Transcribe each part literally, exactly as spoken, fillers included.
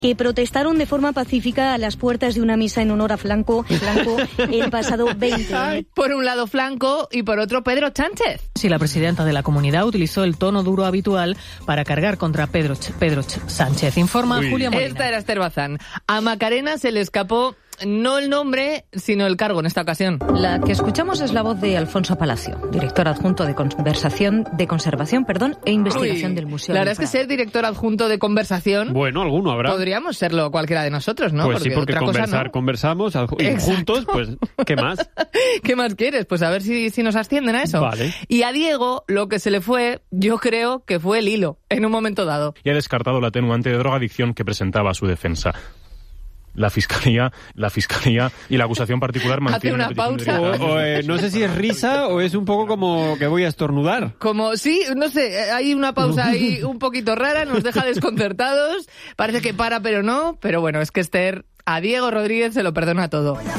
que protestaron de forma pacífica a las puertas de una misa en honor a Franco, Franco el pasado veinte. Por un lado Franco y por otro Pedro Sánchez. Sí, la presidenta de la comunidad utilizó el tono duro habitual para cargar contra Pedro, Pedro Sánchez. Informa Uy. Julia Molina. Esta era Esther Bazán. A Macarena se le escapó no el nombre, sino el cargo en esta ocasión. La que escuchamos es la voz de Alfonso Palacio, director adjunto de conversación, de conservación, perdón, e investigación Uy, del Museo. La verdad es que ser director adjunto de conversación. Bueno, alguno habrá. Podríamos serlo cualquiera de nosotros, ¿no? Pues porque sí, porque otra conversar, cosa, ¿no? conversamos y juntos, pues, ¿qué más? ¿Qué más quieres? Pues a ver si, si nos ascienden a eso. Vale. Y a Diego lo que se le fue, yo creo que fue el hilo, en un momento dado. Y ha descartado la atenuante de drogadicción que presentaba su defensa. La fiscalía, la fiscalía y la acusación particular mantienen una pausa. O, o, eh, no sé si es risa o es un poco como que voy a estornudar. Como, sí, no sé, hay una pausa ahí un poquito rara, nos deja desconcertados, parece que para pero no, pero bueno, es que Esther, a Diego Rodríguez se lo perdona todo. Voy a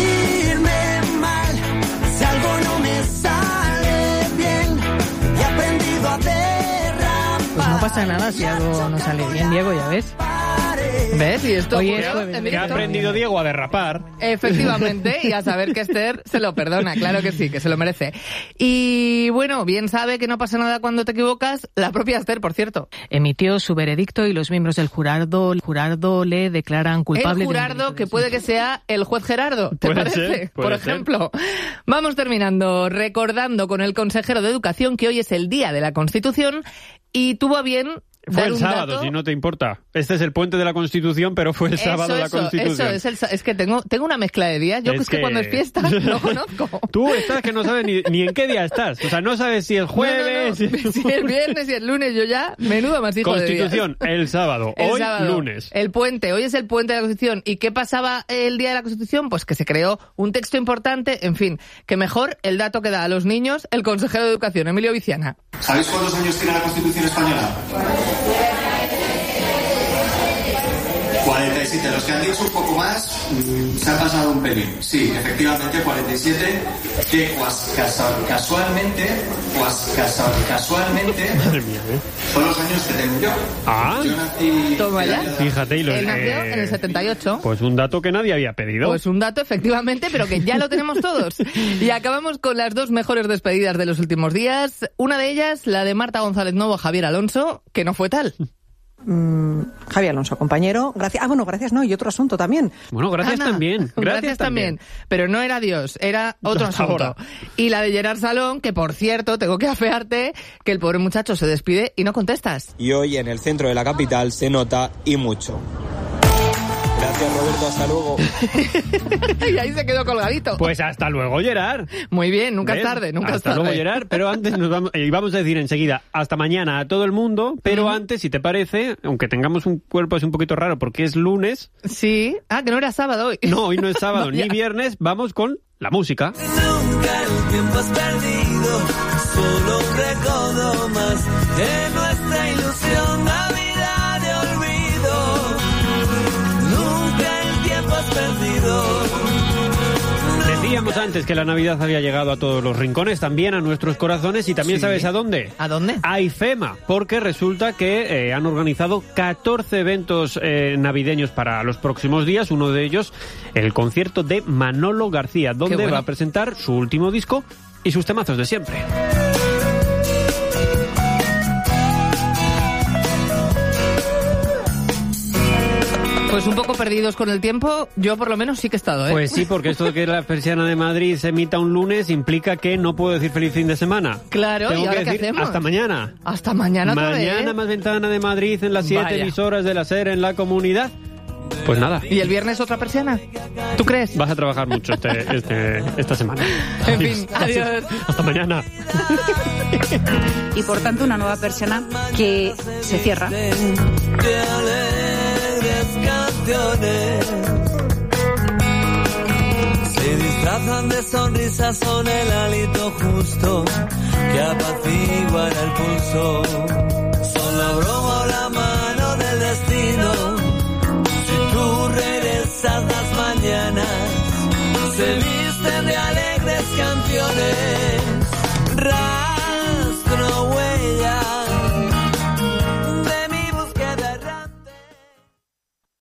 sentirme mal si algo no me sale bien y he aprendido a derrapar. Pues no pasa nada si algo no sale bien, Diego, ya ves. ¿Ves? Y esto Oye, ocurrió esto- en Que ha directo. aprendido Diego a derrapar. Efectivamente, y a saber que Esther se lo perdona, claro que sí, que se lo merece. Y bueno, bien sabe que no pasa nada cuando te equivocas, la propia Esther, por cierto. Emitió su veredicto y los miembros del jurado, el jurado le declaran culpable. El de un jurado, delito de que puede que sea el juez Gerardo, ¿te Puede parece? ser, puede por ser. ejemplo. Vamos terminando, recordando con el consejero de Educación que hoy es el Día de la Constitución y tuvo a bien Fue dar el un sábado, dato. si no te importa. Este es el puente de la Constitución, pero fue el Eso, sábado la eso, Constitución. Eso, es, el sa- es que tengo, tengo una mezcla de días. Yo Es es que, que- cuando es fiesta lo conozco. Tú estás que no sabes ni, ni en qué día estás. O sea, no sabes si el jueves... No, no, no. Si el viernes y el lunes yo ya, menudo más hijo de días. Constitución, el sábado. El Hoy, sábado, lunes. El puente, hoy es el puente de la Constitución. ¿Y qué pasaba el día de la Constitución? Pues que se creó un texto importante, en fin, que mejor el dato que da a los niños el consejero de Educación, Emilio Viciana. ¿Sabéis cuántos años tiene la Constitución española? cuarenta y siete. Los que han dicho un poco más mmm, se han pasado un pelín. Sí, efectivamente, cuarenta y siete, que cuas, casual, casualmente, cuas, casual, casualmente, Madre mía, ¿eh? son los años que tengo yo. Ah, Yo nací... Toma ya. fíjate. Y lo, Él nació eh, en el setenta y ocho. Pues un dato que nadie había pedido. Pues un dato, efectivamente, pero que ya lo tenemos todos. Y acabamos con las dos mejores despedidas de los últimos días. Una de ellas, la de Marta González Novo a Javier Alonso, que no fue tal. Mm, Javier Alonso, compañero, gracias. Ah, bueno, gracias no, y otro asunto también. Bueno, gracias Ana, también. Gracias, también. Pero no era Dios, era otro Hasta asunto. ahora. Y la de Gerard Salón, que por cierto, tengo que afearte, que el pobre muchacho se despide y no contestas. Y hoy en el centro de la capital se nota y mucho. Gracias, Roberto, hasta luego. Y ahí se quedó colgadito. Pues hasta luego, Gerard. Muy bien, nunca es ¿Ves? tarde, nunca es Hasta tarde. luego, Gerard. Pero antes nos vamos, y vamos a decir enseguida hasta mañana a todo el mundo. Pero Ujú. antes, si te parece, aunque tengamos un cuerpo así un poquito raro porque es lunes. Sí. Ah, que no era sábado hoy. No, hoy no es sábado Vaya. ni viernes. Vamos con la música. Nunca el tiempo has perdido, solo un recodo más de nuestra ilusión, Navidad de olvido. Nunca el tiempo has perdido. Decíamos antes que la Navidad había llegado a todos los rincones, también a nuestros corazones, y también Sí. ¿sabes a dónde? ¿A dónde? A IFEMA, porque resulta que eh, han organizado catorce eventos eh, navideños para los próximos días, uno de ellos el concierto de Manolo García, donde bueno. va a presentar su último disco y sus temazos de siempre. Pues un poco perdidos con el tiempo, yo por lo menos sí que he estado, ¿eh? Pues sí, porque esto de que la persiana de Madrid se emita un lunes implica que no puedo decir feliz fin de semana. Claro, Tengo ¿y ahora que qué decir hacemos? hasta mañana. Hasta mañana otra vez, Mañana ¿eh? más ventana de Madrid en las siete Vaya. emisoras de la SER en la comunidad. Pues nada. ¿Y el viernes otra persiana? ¿Tú crees? Vas a trabajar mucho este, este, esta semana. En fin, adiós. Hasta mañana. Y por tanto una nueva persiana que se cierra. De alegres canciones se disfrazan de sonrisas, son el hálito justo que apaciguan el pulso, son la broma o la mano del destino. Si tú regresas las mañanas, se visten de alegres canciones.